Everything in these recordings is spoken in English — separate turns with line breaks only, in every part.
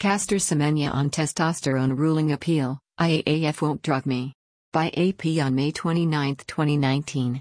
Caster Semenya on testosterone ruling appeal, IAAF won't drug me. By AP on May 29, 2019.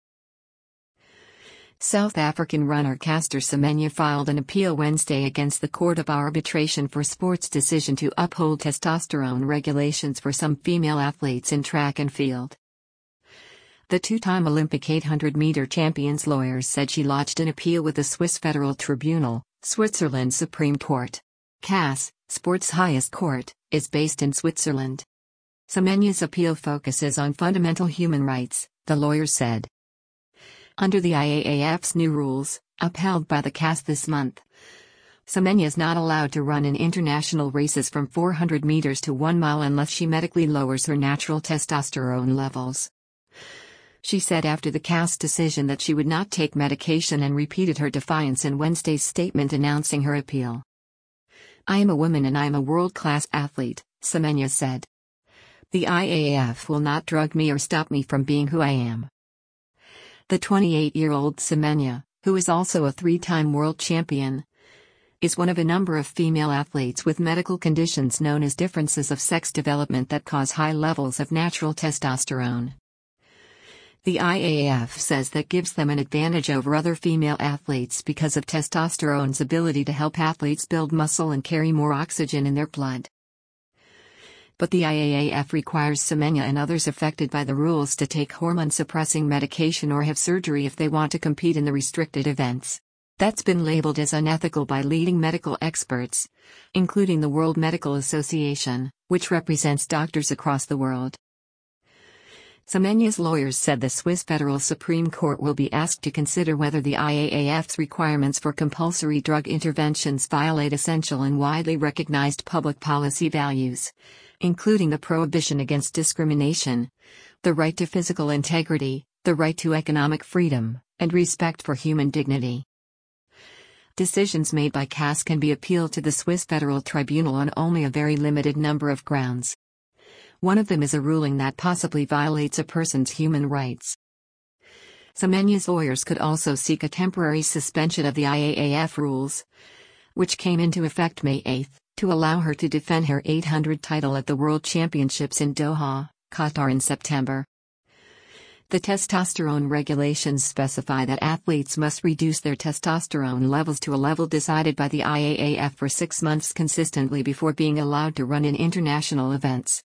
South African runner Caster Semenya filed an appeal Wednesday against the Court of Arbitration for Sport's decision to uphold testosterone regulations for some female athletes in track and field. The two-time Olympic 800-meter champion's lawyers said she lodged an appeal with the Swiss Federal Tribunal, Switzerland's Supreme Court. CAS, sport's highest court, is based in Switzerland. Semenya's appeal focuses on fundamental human rights, the lawyers said. Under the IAAF's new rules, upheld by the CAS this month, Semenya is not allowed to run in international races from 400 meters to 1 mile unless she medically lowers her natural testosterone levels. She said after the CAS decision that she would not take medication and repeated her defiance in Wednesday's statement announcing her appeal. "I am a woman and I am a world-class athlete," Semenya said. "The IAAF will not drug me or stop me from being who I am." The 28-year-old Semenya, who is also a three-time world champion, is one of a number of female athletes with medical conditions known as differences of sex development that cause high levels of natural testosterone. The IAAF says that gives them an advantage over other female athletes because of testosterone's ability to help athletes build muscle and carry more oxygen in their blood. But the IAAF requires Semenya and others affected by the rules to take hormone-suppressing medication or have surgery if they want to compete in the restricted events. That's been labeled as unethical by leading medical experts, including the World Medical Association, which represents doctors across the world. Semenya's lawyers said the Swiss Federal Supreme Court will be asked to consider whether the IAAF's requirements for compulsory drug interventions violate essential and widely recognized public policy values, including the prohibition against discrimination, the right to physical integrity, the right to economic freedom, and respect for human dignity. Decisions made by CAS can be appealed to the Swiss Federal Tribunal on only a very limited number of grounds. One of them is a ruling that possibly violates a person's human rights. Semenya's lawyers could also seek a temporary suspension of the IAAF rules, which came into effect May 8, to allow her to defend her 800 title at the World Championships in Doha, Qatar in September. The testosterone regulations specify that athletes must reduce their testosterone levels to a level decided by the IAAF for 6 months consistently before being allowed to run in international events.